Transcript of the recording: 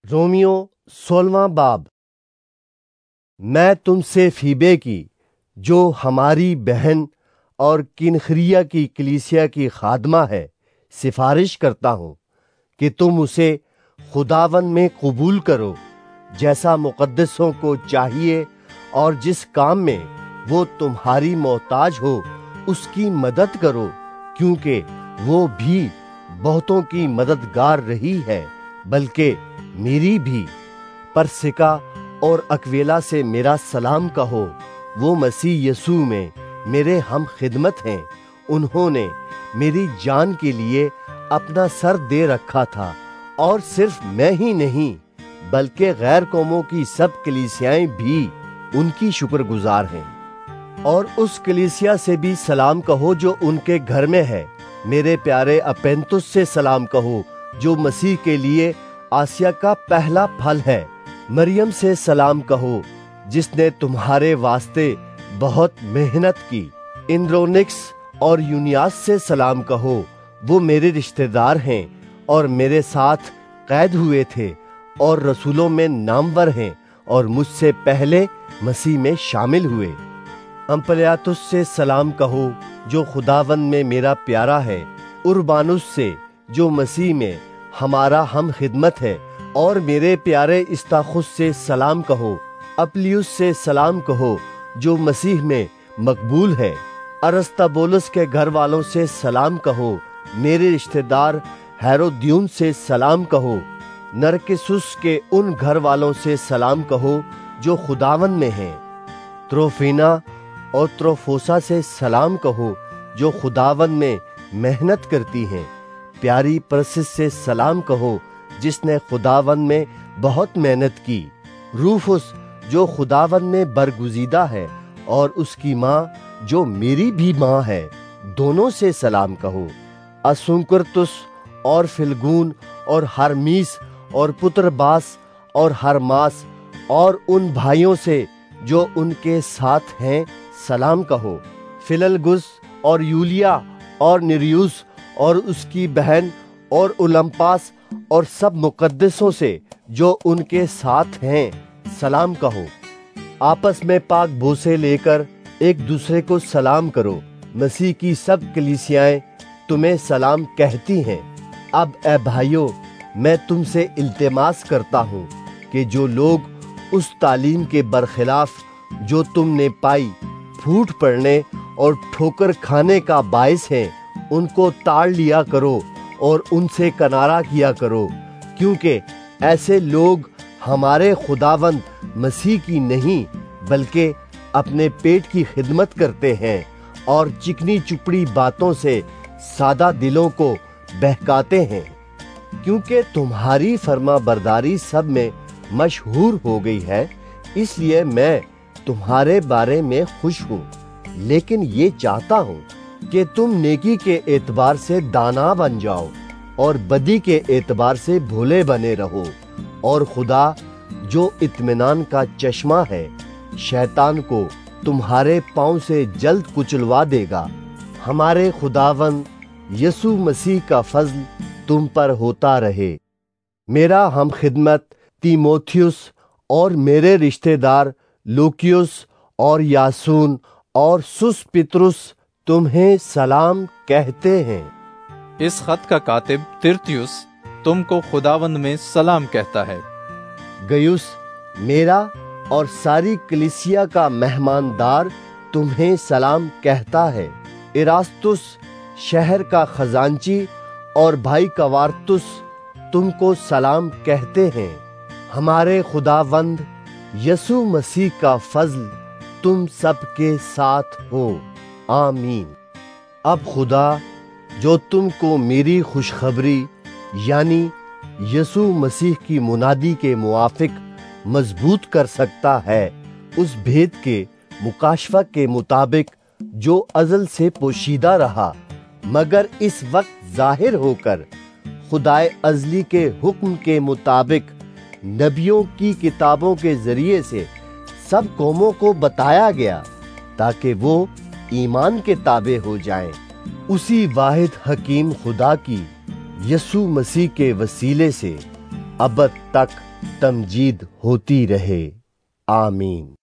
Romeo 16واں باب۔ میں تم سے فیبے کی، جو ہماری بہن اور کنخریا کی کلیسیا کی خادمہ ہے، سفارش کرتا ہوں کہ تم اسے خداوند میں قبول کرو، جیسا مقدسوں کو چاہیے، اور جس کام میں وہ تمہاری محتاج ہو اس کی مدد کرو، کیونکہ وہ بھی بہتوں کی مددگار رہی ہے، بلکہ میری بھی۔ پرسکا اور اکویلا سے میرا سلام کہو، وہ مسیح یسوع میں میرے ہم خدمت ہیں۔ انہوں نے میری جان کے لیے اپنا سر دے رکھا تھا، اور صرف میں ہی نہیں بلکہ غیر قوموں کی سب کلیسیائیں بھی ان کی شکر گزار ہیں۔ اور اس کلیسیا سے بھی سلام کہو جو ان کے گھر میں ہے۔ میرے پیارے اپینتس سے سلام کہو، جو مسیح کے لیے آسیا کا پہلا پھل ہے۔ مریم سے سلام کہو، جس نے تمہارے واسطے بہت محنت کی۔ اندرونکس اور یونیاس سے سلام کہو، وہ میرے رشتہ دار ہیں اور میرے ساتھ قید ہوئے تھے، اور رسولوں میں نامور ہیں، اور مجھ سے پہلے مسیح میں شامل ہوئے۔ امپلیاتس سے سلام کہو، جو خداوند میں میرا پیارا ہے۔ اربانس سے، جو مسیح میں ہمارا ہم خدمت ہے، اور میرے پیارے استاخس سے سلام کہو۔ اپلیوس سے سلام کہو، جو مسیح میں مقبول ہے۔ ارسطبولس کے گھر والوں سے سلام کہو۔ میرے رشتہ دار ہیرودیون سے سلام کہو۔ نرکسس کے ان گھر والوں سے سلام کہو جو خداوند میں ہیں۔ تروفینا اور تروفوسا سے سلام کہو، جو خداوند میں محنت کرتی ہیں۔ پیاری پرسس سے سلام کہو، جس نے خداوند میں بہت محنت کی۔ روفس، جو خداوند میں برگزیدہ ہے، اور اس کی ماں جو میری بھی ماں ہے، دونوں سے سلام کہو۔ اسنکرتس اور فلگون اور ہرمیس اور پترباس اور ہرماس اور ان بھائیوں سے جو ان کے ساتھ ہیں سلام کہو۔ فللگس اور یولیا اور نیریوس اور اس کی بہن اور اولمپاس اور سب مقدسوں سے جو ان کے ساتھ ہیں سلام کہو۔ آپس میں پاک بوسے لے کر ایک دوسرے کو سلام کرو۔ مسیح کی سب کلیسیائیں تمہیں سلام کہتی ہیں۔ اب اے بھائیو، میں تم سے التماس کرتا ہوں کہ جو لوگ اس تعلیم کے برخلاف جو تم نے پائی پھوٹ پڑنے اور ٹھوکر کھانے کا باعث ہیں، ان کو تاڑ لیا کرو اور ان سے کنارہ کیا کرو، کیونکہ ایسے لوگ ہمارے خداوند مسیح کی نہیں بلکہ اپنے پیٹ کی خدمت کرتے ہیں، اور چکنی چپڑی باتوں سے سادہ دلوں کو بہکاتے ہیں۔ کیونکہ تمہاری فرما برداری سب میں مشہور ہو گئی ہے، اس لیے میں تمہارے بارے میں خوش ہوں، لیکن یہ چاہتا ہوں کہ تم نیکی کے اعتبار سے دانا بن جاؤ اور بدی کے اعتبار سے بھولے بنے رہو، اور خدا جو اطمینان کا چشمہ ہے، شیطان کو تمہارے پاؤں سے جلد کچلوا دے گا۔ ہمارے خداوند یسوع مسیح کا فضل تم پر ہوتا رہے۔ میرا ہم خدمت تیموتھیوس اور میرے رشتہ دار لوکیوس اور یاسون اور سوسپترس تمہیں سلام کہتے ہیں۔ اس خط کا کاتب ترتیوس تم کو خداوند میں سلام کہتا ہے۔ گیوس میرا اور ساری کلیسیا کا مہماندار تمہیں سلام کہتا ہے۔ اراستس شہر کا خزانچی اور بھائی کوارتس تم کو سلام کہتے ہیں۔ ہمارے خداوند یسوع مسیح کا فضل تم سب کے ساتھ ہو، آمین۔ اب خدا جو تم کو میری خوشخبری یعنی یسوع مسیح کی منادی کے موافق مضبوط کر سکتا ہے، اس بھید کے مکاشفہ کے مطابق جو ازل سے پوشیدہ رہا مگر اس وقت ظاہر ہو کر خدائے ازلی کے حکم کے مطابق نبیوں کی کتابوں کے ذریعے سے سب قوموں کو بتایا گیا، تاکہ وہ ایمان کے تابع ہو جائیں۔ اسی واحد حکیم خدا کی یسوع مسیح کے وسیلے سے ابد تک تمجید ہوتی رہے، آمین۔